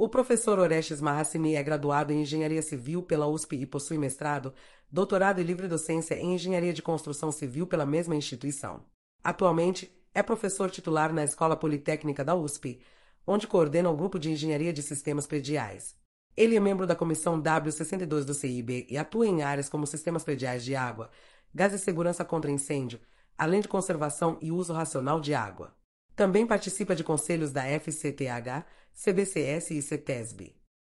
O professor Orestes Mahassimi é graduado em Engenharia Civil pela USP e possui mestrado, doutorado e livre docência em Engenharia de Construção Civil pela mesma instituição. Atualmente, é professor titular na Escola Politécnica da USP, onde coordena o Grupo de Engenharia de Sistemas Prediais. Ele é membro da Comissão W62 do CIB e atua em áreas como sistemas prediais de água, gás e segurança contra incêndio, além de conservação e uso racional de água. Também participa de conselhos da FCTH, CBCS e CETESB.